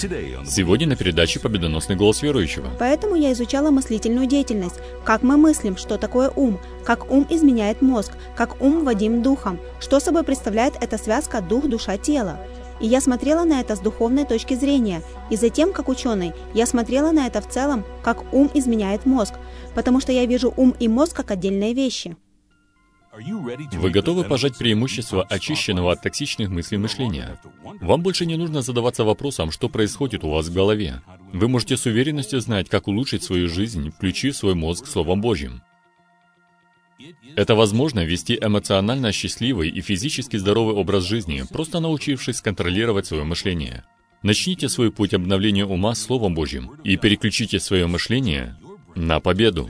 Сегодня на передаче «Победоносный голос верующего». Поэтому я изучала мыслительную деятельность, как мы мыслим, что такое ум, как ум изменяет мозг, как ум водим духом, что собой представляет эта связка дух, душа, тело. И я смотрела на это с духовной точки зрения, и затем, как ученый, я смотрела на это в целом, как ум изменяет мозг, потому что я вижу ум и мозг как отдельные вещи. Вы готовы пожать преимущество очищенного от токсичных мыслей мышления? Вам больше не нужно задаваться вопросом, что происходит у вас в голове. Вы можете с уверенностью знать, как улучшить свою жизнь, включив свой мозг Словом Божьим. Это возможно вести эмоционально счастливый и физически здоровый образ жизни, просто научившись контролировать свое мышление. Начните свой путь обновления ума Словом Божьим и переключите свое мышление на победу.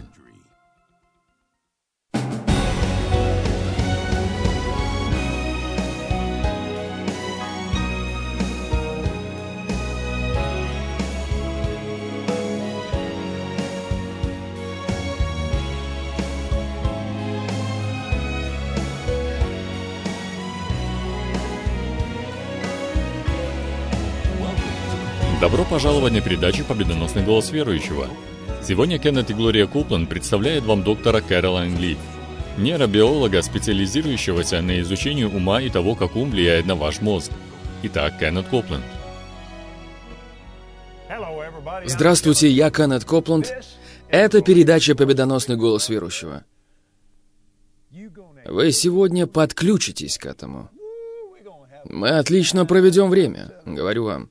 Добро пожаловать на передачу «Победоносный голос верующего». Сегодня Кеннет и Глория Копланд представляют вам доктора Кэролайн Лив, нейробиолога, специализирующегося на изучении ума и того, как ум влияет на ваш мозг. Итак, Кеннет Копланд. Здравствуйте, я Кеннет Копланд. Это передача «Победоносный голос верующего». Вы сегодня подключитесь к этому. Мы отлично проведем время, говорю вам.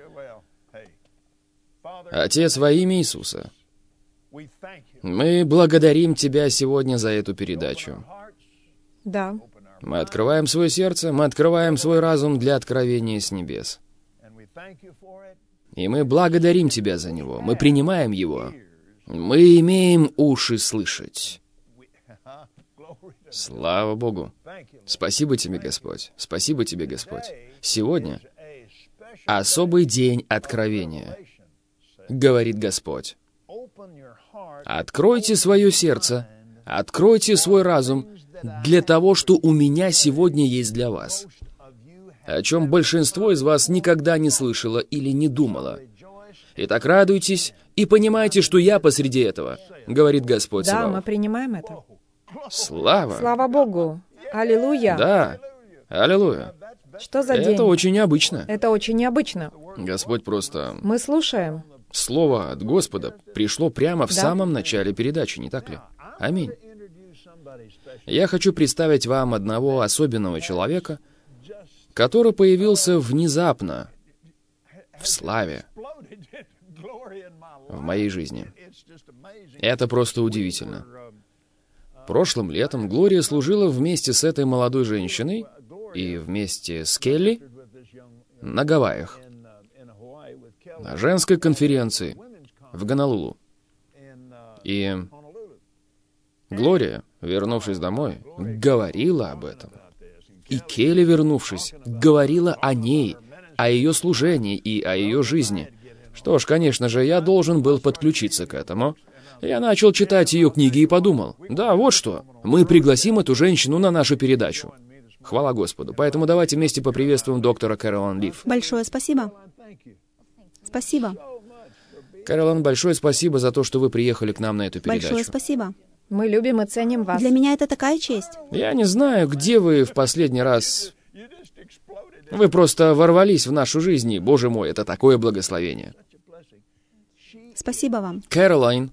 Отец, во имя Иисуса, мы благодарим Тебя сегодня за эту передачу. Да. Мы открываем свое сердце, мы открываем свой разум для откровения с небес. И мы благодарим Тебя за него, мы принимаем его. Мы имеем уши слышать. Слава Богу! Спасибо Тебе, Господь! Спасибо Тебе, Господь! Сегодня особый день откровения, говорит Господь. Откройте свое сердце, откройте свой разум для того, что у меня сегодня есть для вас, о чем большинство из вас никогда не слышало или не думало. Итак, радуйтесь и понимайте, что я посреди этого, говорит Господь Да, Саваоф. мы принимаем это. Слава! Слава Богу! Аллилуйя! Да! Аллилуйя! Что за день? Это очень необычно. Это очень необычно. Господь просто... Мы слушаем. Слово от Господа пришло прямо в Да. самом начале передачи, не так ли? Аминь. Я хочу представить вам одного особенного человека, который появился внезапно в славе в моей жизни. Это просто удивительно. Прошлым летом Глория служила вместе с этой молодой женщиной и вместе с Келли на Гавайях, на женской конференции в Гонолулу. И Глория, вернувшись домой, говорила об этом. И Келли, вернувшись, говорила о ней, о ее служении и о ее жизни. Что ж, конечно же, я должен был подключиться к этому. Я начал читать ее книги и подумал, да, вот что, мы пригласим эту женщину на нашу передачу. Хвала Господу. Поэтому давайте вместе поприветствуем доктора Кэролайн Лив. Большое спасибо. Спасибо. Кэролайн, большое спасибо за то, что вы приехали к нам на эту передачу. Большое спасибо. Мы любим и ценим вас. Для меня это такая честь. Я не знаю, где вы в последний раз... Вы просто ворвались в нашу жизнь, и, Боже мой, это такое благословение. Спасибо вам. Кэролайн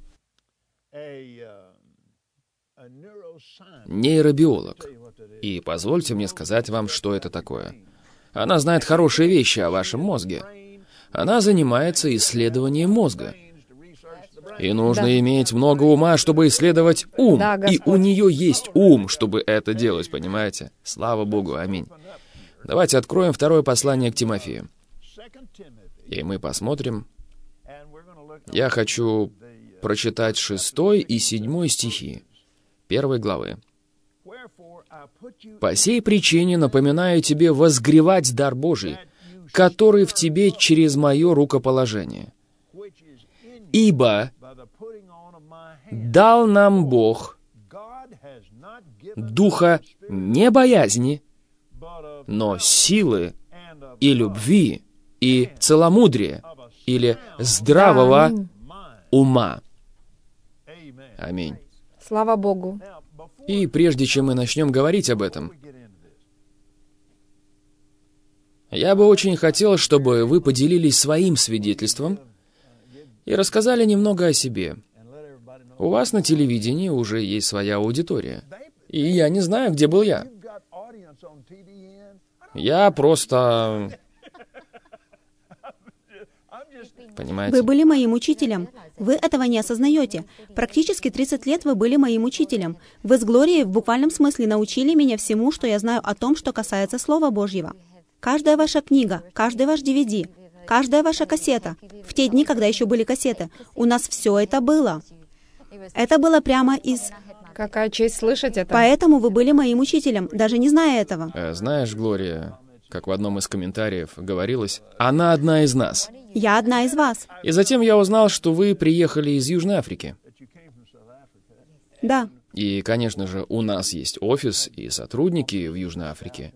— нейробиолог. И позвольте мне сказать вам, что это такое. Она знает хорошие вещи о вашем мозге. Она занимается исследованием мозга. И нужно Да. иметь много ума, чтобы исследовать ум. Да, И Господь. у нее есть ум, чтобы это делать, понимаете? Слава Богу, аминь. Давайте откроем второе послание к Тимофею. И мы посмотрим. Я хочу прочитать 6 и 7 стихи 1 главы. «По сей причине напоминаю тебе возгревать дар Божий, который в тебе через мое рукоположение. Ибо дал нам Бог духа не боязни, но силы и любви и целомудрия или здравого Аминь. ума. Аминь. Слава Богу. И прежде чем мы начнем говорить об этом, я бы очень хотел, чтобы вы поделились своим свидетельством и рассказали немного о себе. У вас на телевидении уже есть своя аудитория. И я не знаю, где был я. Я просто... Понимаете? Вы были моим учителем. Вы этого не осознаете. Практически 30 лет вы были моим учителем. Вы с Глорией в буквальном смысле научили меня всему, что я знаю о том, что касается Слова Божьего. Каждая ваша книга, каждый ваш DVD, каждая ваша кассета. В те дни, когда еще были кассеты, у нас все это было. Это было прямо из... Какая честь слышать это. Поэтому вы были моим учителем, даже не зная этого. Знаешь, Глория, как в одном из комментариев говорилось, она одна из нас. Я одна из вас. И затем я узнал, что вы приехали из Южной Африки. Да. И, конечно же, у нас есть офис и сотрудники в Южной Африке.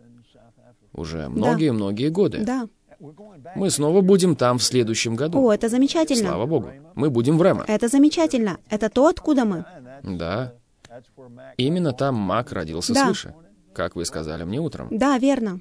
Уже многие-многие годы. Да. Мы снова будем там в следующем году. О, это замечательно. Слава Богу. Мы будем в Рема. Это замечательно. Это то, откуда мы. Да. Именно там Мак родился Да. свыше, как вы сказали мне утром. Да, верно.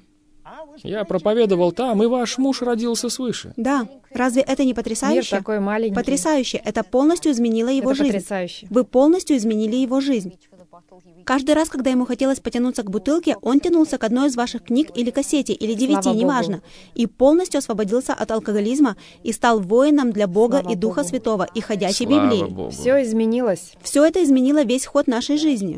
Я проповедовал там, и ваш муж родился свыше. Да. Разве это не Мир потрясающе? такой маленький. Потрясающе. Это полностью изменило его Это жизнь. потрясающе. Вы полностью изменили его жизнь. Каждый раз, когда ему хотелось потянуться к бутылке, он тянулся к одной из ваших книг или кассете, или DVD, Слава неважно, Богу. и полностью освободился от алкоголизма и стал воином для Бога Слава и Духа Богу. Святого и ходячей Слава Библии. Богу. Все изменилось. Все это изменило весь ход нашей жизни.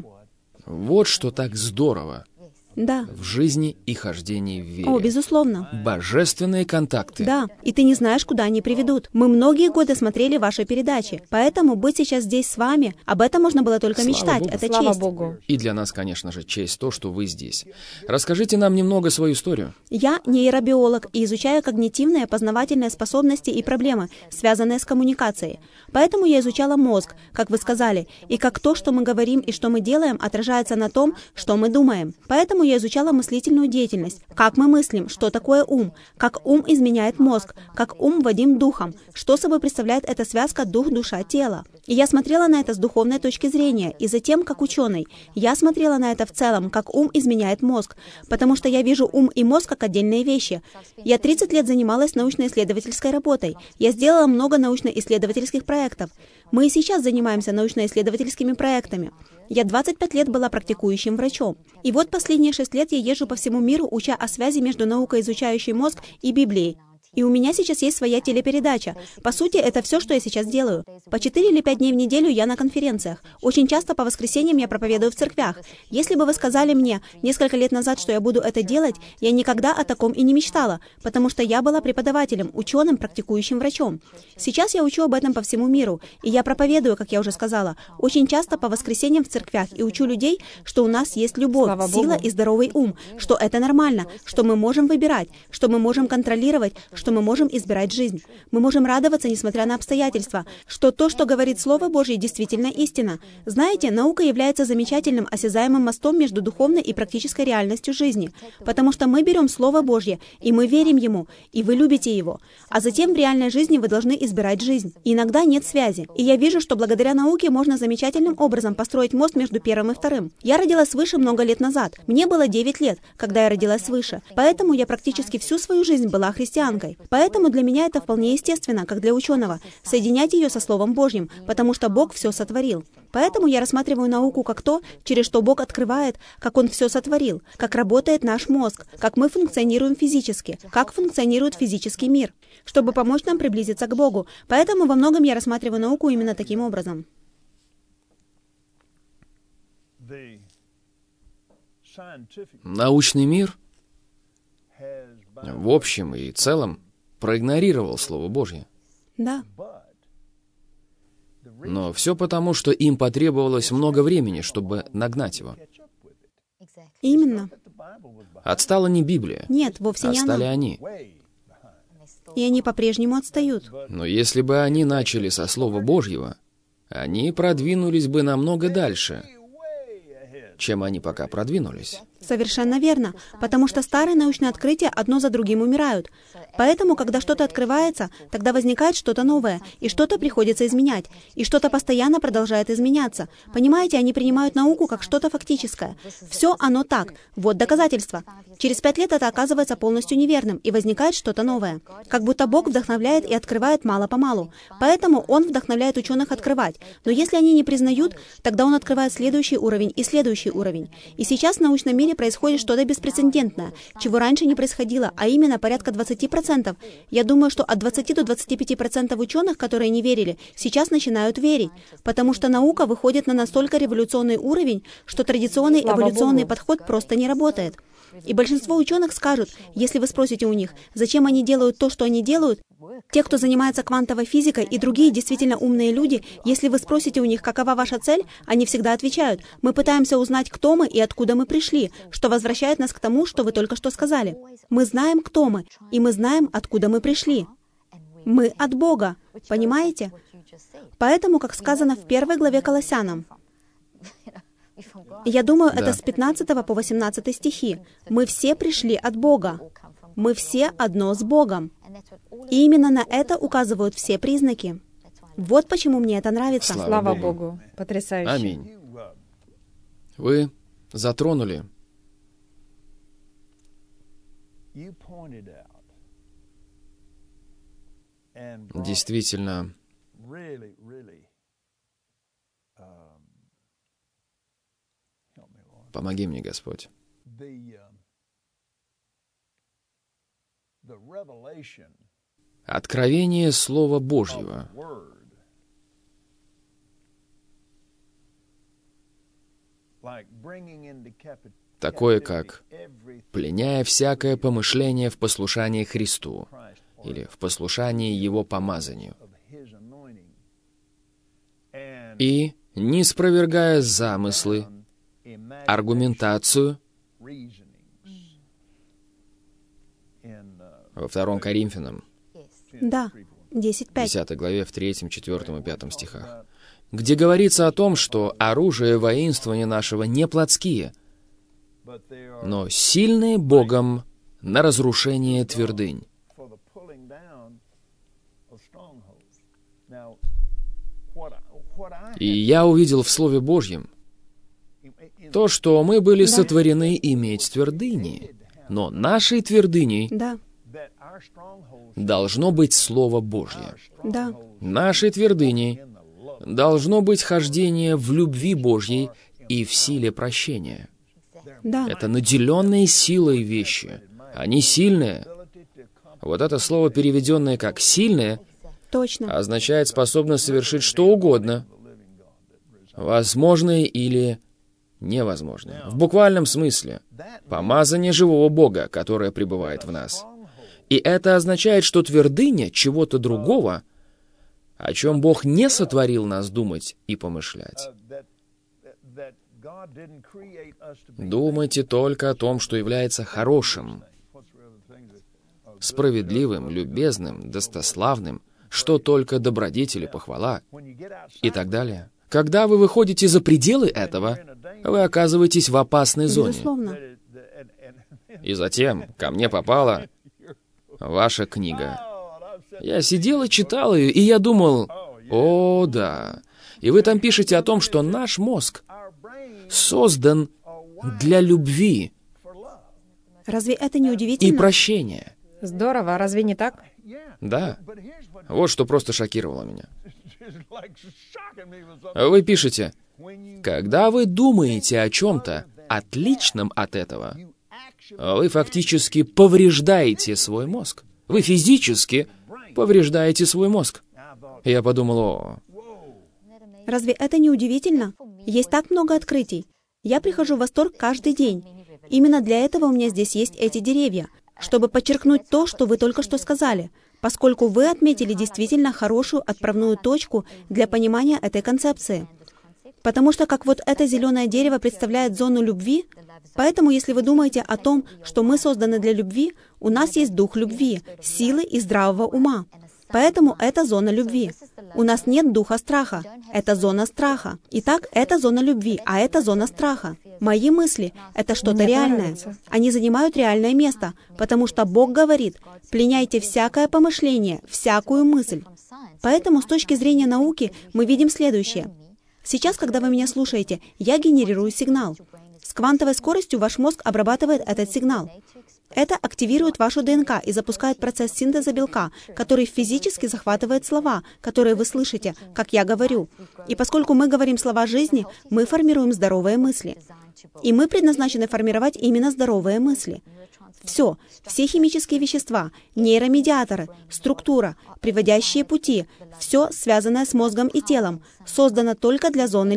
Вот что так здорово Да. в жизни и хождении в вере. О, безусловно. Божественные контакты. Да, и ты не знаешь, куда они приведут. Мы многие годы смотрели ваши передачи, поэтому быть сейчас здесь с вами, об этом можно было только Слава мечтать. Богу. Это Слава честь. Богу. И для нас, конечно же, честь то, что вы здесь. Расскажите нам немного свою историю. Я нейробиолог и изучаю когнитивные, познавательные способности и проблемы, связанные с коммуникацией. Поэтому я изучала мозг, как вы сказали, и как то, что мы говорим и что мы делаем, отражается на том, что мы думаем. Поэтому я изучала мыслительную деятельность, как мы мыслим, что такое ум, как ум изменяет мозг, как ум водим духом, что собой представляет эта связка дух, душа, тело. И я смотрела на это с духовной точки зрения, и затем, как ученый, я смотрела на это в целом, как ум изменяет мозг, потому что я вижу ум и мозг как отдельные вещи. Я 30 лет занималась научно-исследовательской работой. Я сделала много научно-исследовательских проектов. Мы и сейчас занимаемся научно-исследовательскими проектами. Я 25 лет была практикующим врачом. И вот последние 6 лет я езжу по всему миру, уча о связи между наукой, изучающей мозг, и Библией. И у меня сейчас есть своя телепередача. По сути, это все, что я сейчас делаю. По 4 или 5 дней в неделю я на конференциях. Очень часто по воскресеньям я проповедую в церквях. Если бы вы сказали мне несколько лет назад, что я буду это делать, я никогда о таком и не мечтала, потому что я была преподавателем, ученым, практикующим врачом. Сейчас я учу об этом по всему миру, и я проповедую, как я уже сказала, очень часто по воскресеньям в церквях и учу людей, что у нас есть любовь, Слава сила Богу. и здоровый ум, что это нормально, что мы можем выбирать, что мы можем контролировать, что мы можем избирать жизнь. Мы можем радоваться, несмотря на обстоятельства, что то, что говорит Слово Божье, действительно истина. Знаете, наука является замечательным осязаемым мостом между духовной и практической реальностью жизни, потому что мы берем Слово Божье, и мы верим Ему, и вы любите Его. А затем в реальной жизни вы должны избирать жизнь. И иногда нет связи. И я вижу, что благодаря науке можно замечательным образом построить мост между первым и вторым. Я родилась свыше много лет назад. Мне было 9 лет, когда я родилась свыше. Поэтому я практически всю свою жизнь была христианкой. Поэтому для меня это вполне естественно, как для ученого, соединять ее со Словом Божьим, потому что Бог все сотворил. Поэтому я рассматриваю науку как то, через что Бог открывает, как Он все сотворил, как работает наш мозг, как мы функционируем физически, как функционирует физический мир, чтобы помочь нам приблизиться к Богу. Поэтому во многом я рассматриваю науку именно таким образом. Научный мир, в общем и целом, проигнорировал Слово Божье. Да. Но все потому, что им потребовалось много времени, чтобы нагнать его. Именно. Отстала не Библия, Нет, вовсе не отстали она. они. И они по-прежнему отстают. Но если бы они начали со Слова Божьего, они продвинулись бы намного дальше, чем они пока продвинулись. Совершенно верно, потому что старые научные открытия одно за другим умирают. Поэтому, когда что-то открывается, тогда возникает что-то новое, и что-то приходится изменять, и что-то постоянно продолжает изменяться. Понимаете, они принимают науку как что-то фактическое. Все оно так. Вот доказательства. Через 5 лет это оказывается полностью неверным, и возникает что-то новое. Как будто Бог вдохновляет и открывает мало-помалу. Поэтому Он вдохновляет ученых открывать. Но если они не признают, тогда Он открывает следующий уровень и следующий уровень. И сейчас в научном мире происходит что-то беспрецедентное, чего раньше не происходило, а именно порядка 20%. Я думаю, что от 20 до 25% ученых, которые не верили, сейчас начинают верить, потому что наука выходит на настолько революционный уровень, что традиционный эволюционный подход просто не работает. И большинство ученых скажут, если вы спросите у них, зачем они делают то, что они делают, те, кто занимается квантовой физикой и другие действительно умные люди, если вы спросите у них, какова ваша цель, они всегда отвечают, мы пытаемся узнать, кто мы и откуда мы пришли, что возвращает нас к тому, что вы только что сказали. Мы знаем, кто мы, и мы знаем, откуда мы пришли. Мы от Бога, понимаете? Поэтому, как сказано в 1 главе Колоссянам, я думаю, это с 15 по 18 стихи. Мы все пришли от Бога. Мы все одно с Богом. И именно на это указывают все признаки. Вот почему мне это нравится. Слава Богу. Потрясающе. Аминь. Вы затронули действительно помоги мне, Господь. Откровение Слова Божьего. Такое, как «пленяя всякое помышление в послушании Христу» или «в послушании Его помазанию» и «не спровергая замыслы, аргументацию». Во 2 Коринфянам, Да, 10:5. 10 главе, в 3, 4 и 5 стихах, где говорится о том, что оружие воинствования нашего не плотские, но сильные Богом на разрушение твердынь. И я увидел в Слове Божьем то, что мы были сотворены иметь твердыни, но нашей твердыней Да, должно быть Слово Божье. да, Нашей твердыней должно быть хождение в любви Божьей и в силе прощения. да, Это наделенные силой вещи. Они сильные. Вот это слово, переведенное как «сильное», точно. означает способность совершить что угодно, возможное или невозможное. В буквальном смысле. Помазание живого Бога, которое пребывает в нас. И это означает, что твердыня чего-то другого, о чем Бог не сотворил нас думать и помышлять. Думайте только о том, что является хорошим, справедливым, любезным, достославным, что только добродетель и похвала, и так далее. Когда вы выходите за пределы этого, вы оказываетесь в опасной зоне. Безусловно. И затем ко мне попала ваша книга. Я сидел и читал ее, и я думал, о, да. И вы там пишете о том, что наш мозг создан для любви Разве это не и удивительно? прощения. Здорово, а разве не так? Да. Вот что просто шокировало меня. Вы пишете, когда вы думаете о чем-то отличном от этого, вы фактически повреждаете свой мозг. Вы физически повреждаете свой мозг. Я подумал, о, Разве это не удивительно? Есть так много открытий. Я прихожу в восторг каждый день. Именно для этого у меня здесь есть эти деревья, чтобы подчеркнуть то, что вы только что сказали, поскольку вы отметили действительно хорошую отправную точку для понимания этой концепции. Потому что как вот это зеленое дерево представляет зону любви, поэтому если вы думаете о том, что мы созданы для любви, у нас есть дух любви, силы и здравого ума. Поэтому это зона любви. У нас нет духа страха. Это зона страха. Итак, это зона любви, а это зона страха. Мои мысли — это что-то реальное. Они занимают реальное место, потому что Бог говорит: «Пленяйте всякое помышление, всякую мысль». Поэтому с точки зрения науки мы видим следующее. Сейчас, когда вы меня слушаете, я генерирую сигнал. С квантовой скоростью ваш мозг обрабатывает этот сигнал. Это активирует вашу ДНК и запускает процесс синтеза белка, который физически захватывает слова, которые вы слышите, как я говорю. И поскольку мы говорим слова жизни, мы формируем здоровые мысли. И мы предназначены формировать именно здоровые мысли. Все химические вещества, нейромедиаторы, структура, приводящие пути, все, связанное с мозгом и телом, создано только для зоны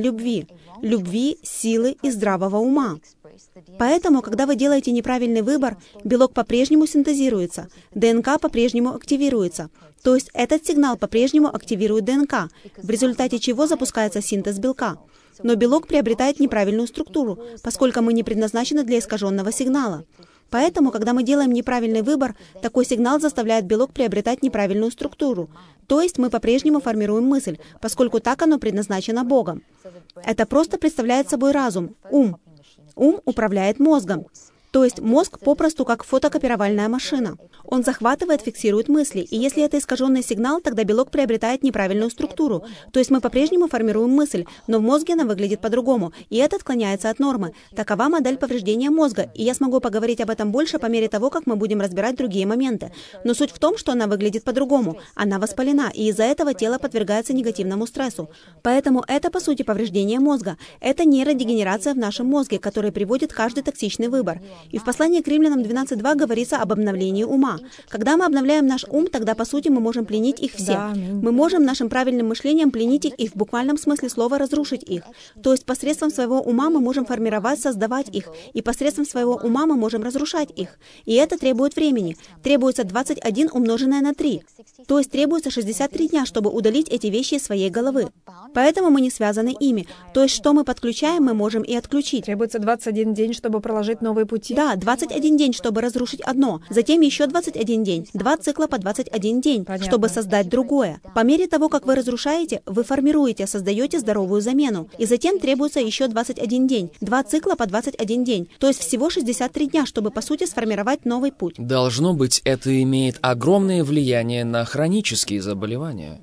любви, силы и здравого ума. Поэтому, когда вы делаете неправильный выбор, белок по-прежнему синтезируется, ДНК по-прежнему активируется. То есть этот сигнал по-прежнему активирует ДНК, в результате чего запускается синтез белка. Но белок приобретает неправильную структуру, поскольку мы не предназначены для искаженного сигнала. Поэтому, когда мы делаем неправильный выбор, такой сигнал заставляет белок приобретать неправильную структуру. То есть мы по-прежнему формируем мысль, поскольку так оно предназначено Богом. Это просто представляет собой разум, ум. Ум управляет мозгом. То есть мозг попросту как фотокопировальная машина. Он захватывает, фиксирует мысли, и если это искаженный сигнал, тогда белок приобретает неправильную структуру. То есть мы по-прежнему формируем мысль, но в мозге она выглядит по-другому, и это отклоняется от нормы. Такова модель повреждения мозга, и я смогу поговорить об этом больше по мере того, как мы будем разбирать другие моменты. Но суть в том, что она выглядит по-другому. Она воспалена, и из-за этого тело подвергается негативному стрессу. Поэтому это, по сути, повреждение мозга. Это нейродегенерация в нашем мозге, которая приводит каждый токсичный выбор. И в послании к Римлянам 12.2 говорится об обновлении ума. Когда мы обновляем наш ум, тогда, по сути, мы можем пленить их все. Мы можем нашим правильным мышлением пленить их и в буквальном смысле слова разрушить их. То есть посредством своего ума мы можем формировать, создавать их, и посредством своего ума мы можем разрушать их. И это требует времени. Требуется 21 умноженное на 3. То есть требуется 63 дня, чтобы удалить эти вещи из своей головы. Поэтому мы не связаны ими. То есть что мы подключаем, мы можем и отключить. Требуется 21 день, чтобы проложить новые пути. Да, 21 день, чтобы разрушить одно. Затем еще 21 день. 2 цикла по 21 день, чтобы создать другое. По мере того, как вы разрушаете, вы формируете, создаете здоровую замену. И затем требуется еще 21 день. 2 цикла по 21 день. То есть всего 63 дня, чтобы, по сути, сформировать новый путь. Должно быть, это имеет огромное влияние на хронические заболевания.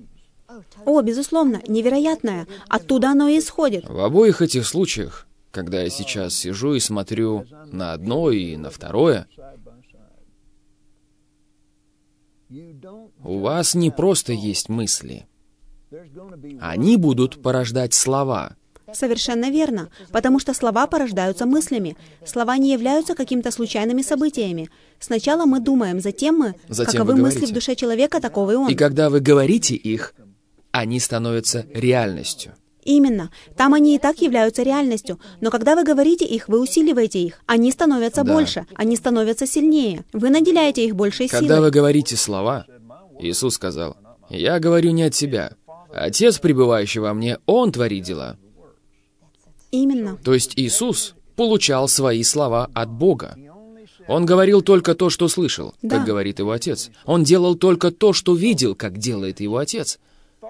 О, безусловно, невероятное. Оттуда оно и исходит. В обоих этих случаях, когда я сейчас сижу и смотрю на одно и на второе, у вас не просто есть мысли. Они будут порождать слова. Совершенно верно, потому что слова порождаются мыслями. Слова не являются какими-то случайными событиями. Сначала мы думаем, затем каковы мысли в душе человека, таков и он. И когда вы говорите их, они становятся реальностью. Именно. Там они и так являются реальностью. Но когда вы говорите их, вы усиливаете их. Они становятся больше, они становятся сильнее. Вы наделяете их большей силой. Когда вы говорите слова, Иисус сказал: «Я говорю не от себя. Отец, пребывающий во мне, Он творит дела». Именно. То есть Иисус получал свои слова от Бога. Он говорил только то, что слышал, как говорит его Отец. Он делал только то, что видел, как делает его Отец.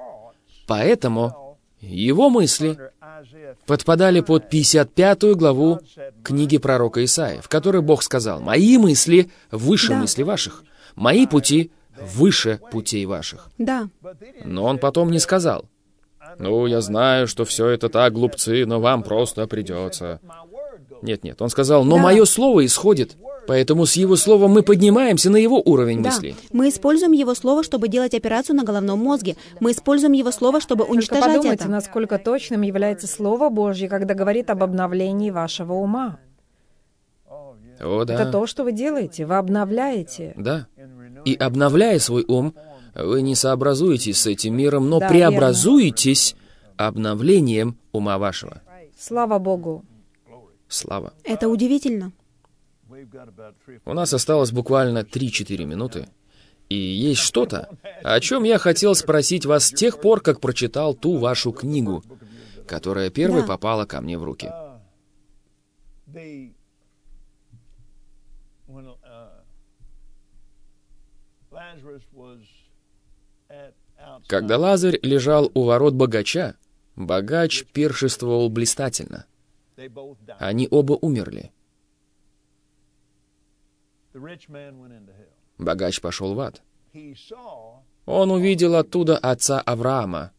Поэтому его мысли подпадали под 55 главу книги пророка Исаии, в которой Бог сказал: «Мои мысли выше мыслей ваших, мои пути выше путей ваших». Да. Но он потом не сказал: «Ну, я знаю, что все это так, глупцы, но вам просто придется». Нет, он сказал: «Но мое слово исходит». Поэтому с его словом мы поднимаемся на его уровень мыслей. Мы используем его слово, чтобы делать операцию на головном мозге. Мы используем его слово, чтобы уничтожать это. Подумайте, насколько точным является Слово Божье, когда говорит об обновлении вашего ума. О, да. Это то, что вы делаете. Вы обновляете. Да. И обновляя свой ум, вы не сообразуетесь с этим миром, но Да, преобразуетесь обновлением ума вашего. Слава Богу. Слава. Это удивительно. У нас осталось буквально 3-4 минуты. И есть что-то, о чем я хотел спросить вас с тех пор, как прочитал ту вашу книгу, которая первой попала ко мне в руки. Когда Лазарь лежал у ворот богача, богач пиршествовал блистательно. Они оба умерли. Богач пошел в ад. Он увидел оттуда отца Авраама.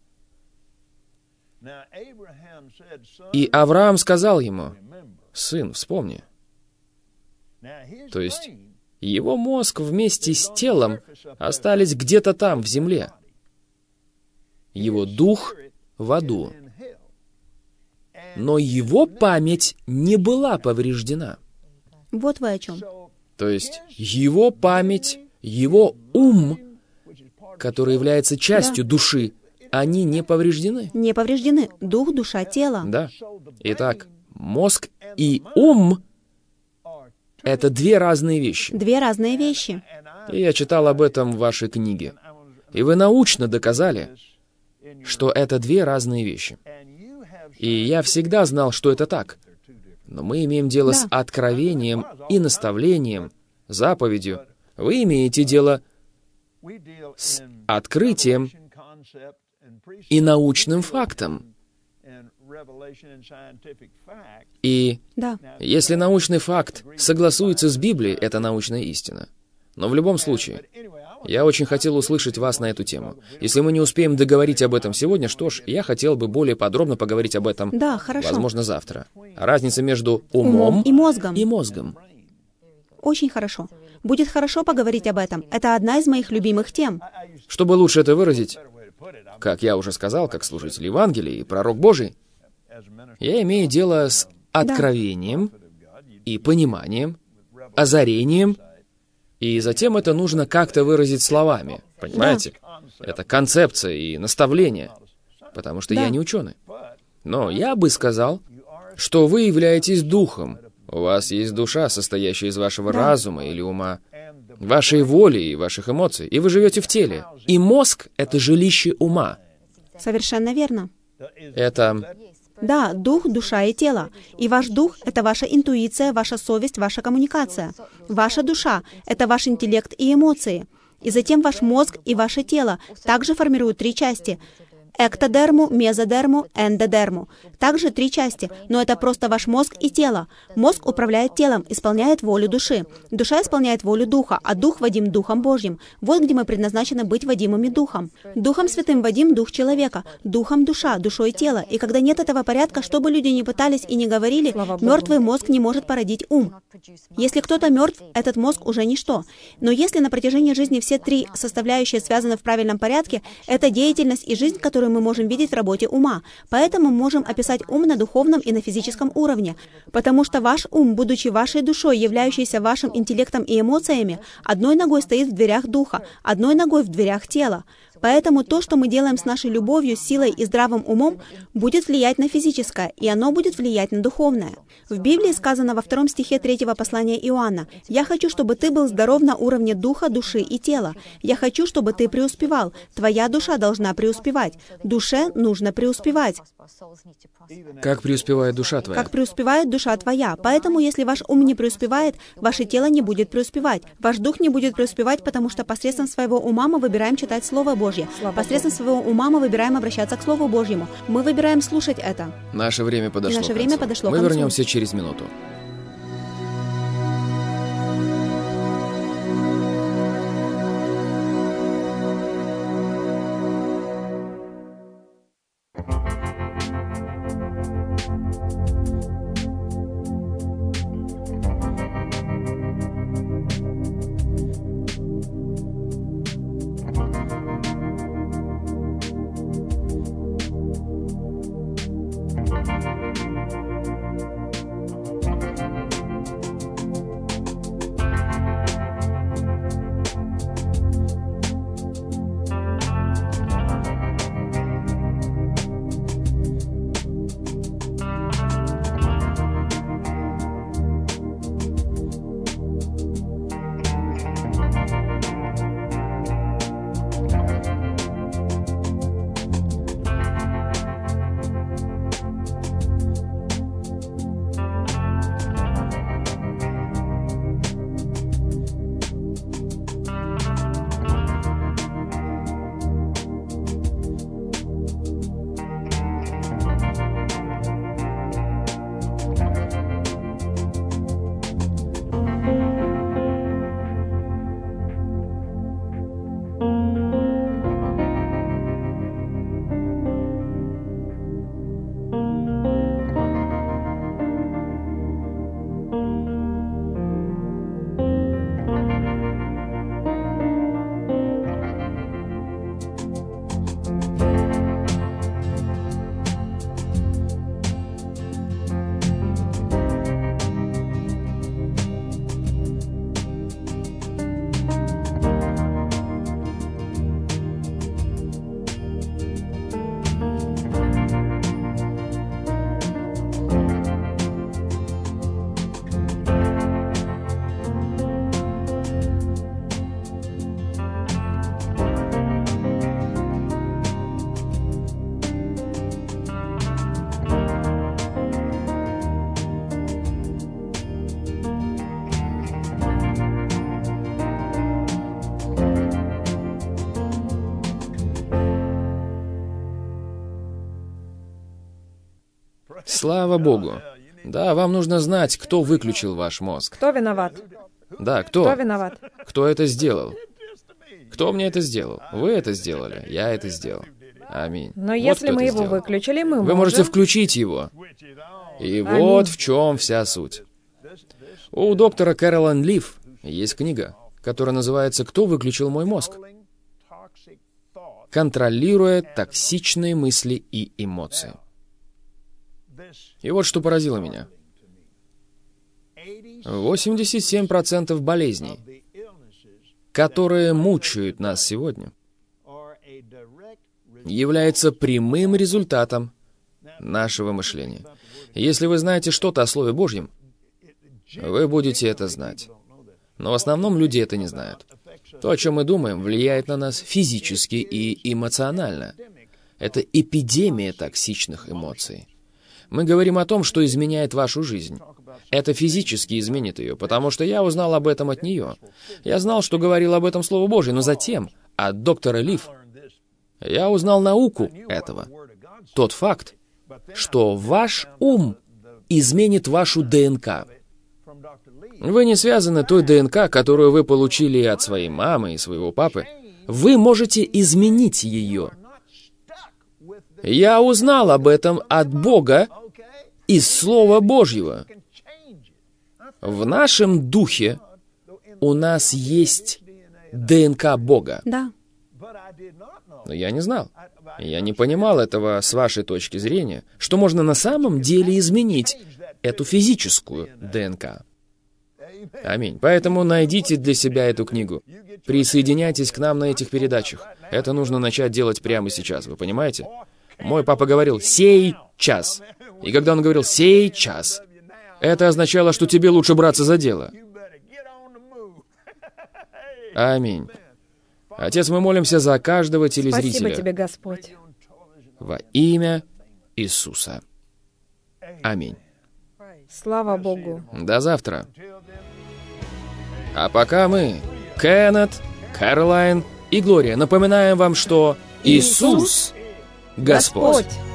И Авраам сказал ему: «Сын, вспомни». То есть его мозг вместе с телом остались где-то там, в земле. Его дух в аду. Но его память не была повреждена. Вот вы о чем. То есть его память, его ум, который является частью души, они не повреждены. Не повреждены. Дух, душа, тело. Да. Итак, мозг и ум — это две разные вещи. Две разные вещи. И я читал об этом в вашей книге. И вы научно доказали, что это две разные вещи. И я всегда знал, что это так. Но мы имеем дело с откровением и наставлением, заповедью. Вы имеете дело с открытием и научным фактом. И если научный факт согласуется с Библией, это научная истина. Но в любом случае, я очень хотел услышать вас на эту тему. Если мы не успеем договорить об этом сегодня, что ж, я хотел бы более подробно поговорить об этом, возможно, завтра. Разница между умом и мозгом. И мозгом. Очень хорошо. Будет хорошо поговорить об этом. Это одна из моих любимых тем. Чтобы лучше это выразить, как я уже сказал, как служитель Евангелия и пророк Божий, я имею дело с откровением и пониманием, озарением, и затем это нужно как-то выразить словами. Понимаете? Это концепция и наставление, потому что я не ученый. Но я бы сказал, что вы являетесь духом. У вас есть душа, состоящая из вашего разума или ума, вашей воли и ваших эмоций, и вы живете в теле. И мозг — это жилище ума. Совершенно верно. Это... Да, дух, душа и тело. И ваш дух — это ваша интуиция, ваша совесть, ваша коммуникация. Ваша душа — это ваш интеллект и эмоции. И затем ваш мозг и ваше тело также формируют три части — эктодерму, мезодерму, эндодерму. Также три части, но это просто ваш мозг и тело. Мозг управляет телом, исполняет волю души. Душа исполняет волю духа, а дух водим Духом Божьим. Вот где мы предназначены быть водимыми Духом. Духом Святым водим дух человека, духом душа, душой тело. И когда нет этого порядка, что бы люди ни пытались и не говорили, мертвый мозг не может породить ум. Если кто-то мертв, этот мозг уже ничто. Но если на протяжении жизни все три составляющие связаны в правильном порядке, это деятельность и жизнь, которую мы можем видеть в работе ума. Поэтому мы можем описать ум на духовном и на физическом уровне. Потому что ваш ум, будучи вашей душой, являющейся вашим интеллектом и эмоциями, одной ногой стоит в дверях духа, одной ногой в дверях тела. Поэтому то, что мы делаем с нашей любовью, силой и здравым умом, будет влиять на физическое, и оно будет влиять на духовное. В Библии сказано во 2 стихе 3 послания Иоанна: «Я хочу, чтобы ты был здоров на уровне духа, души и тела. Я хочу, чтобы ты преуспевал. Твоя душа должна преуспевать. Душе нужно преуспевать». Как преуспевает душа твоя? Как преуспевает душа твоя. Поэтому, если ваш ум не преуспевает, ваше тело не будет преуспевать. Ваш дух не будет преуспевать, потому что посредством своего ума мы выбираем читать Слово Божье. Посредством своего ума мы выбираем обращаться к Слову Божьему. Мы выбираем слушать это. Наше время подошло. Наше время подошло к концу. концу. Мы вернемся через минуту. Слава Богу. Да, вам нужно знать, кто выключил ваш мозг. Кто виноват? Да, кто? Кто виноват? Кто это сделал? Кто мне это сделал? Вы это сделали. Я это сделал. Аминь. Но Вот если кто мы это его сделал. выключили, мы Вы можете включить его. И Аминь. вот в чем вся суть. У доктора Кэролайн Лив есть книга, которая называется «Кто выключил мой мозг?», контролируя токсичные мысли и эмоции. И вот что поразило меня. 87% болезней, которые мучают нас сегодня, является прямым результатом нашего мышления. Если вы знаете что-то о Слове Божьем, вы будете это знать. Но в основном люди это не знают. То, о чем мы думаем, влияет на нас физически и эмоционально. Это эпидемия токсичных эмоций. Мы говорим о том, что изменяет вашу жизнь. Это физически изменит ее, потому что я узнал об этом от нее. Я знал, что говорил об этом Слово Божье, но затем от доктора Лив я узнал науку этого. Тот факт, что ваш ум изменит вашу ДНК. Вы не связаны той ДНК, которую вы получили от своей мамы и своего папы. Вы можете изменить ее. Я узнал об этом от Бога из Слова Божьего. В нашем духе у нас есть ДНК Бога. Да. Но я не знал. Я не понимал этого с вашей точки зрения, что можно на самом деле изменить эту физическую ДНК. Аминь. Поэтому найдите для себя эту книгу. Присоединяйтесь к нам на этих передачах. Это нужно начать делать прямо сейчас, вы понимаете? Мой папа говорил «сейчас». И когда он говорил «сейчас», это означало, что тебе лучше браться за дело. Аминь. Отец, мы молимся за каждого телезрителя. Спасибо тебе, Господь. Во имя Иисуса. Аминь. Слава Богу. До завтра. А пока мы, Кеннет, Кэролайн и Глория, напоминаем вам, что Иисус Господь.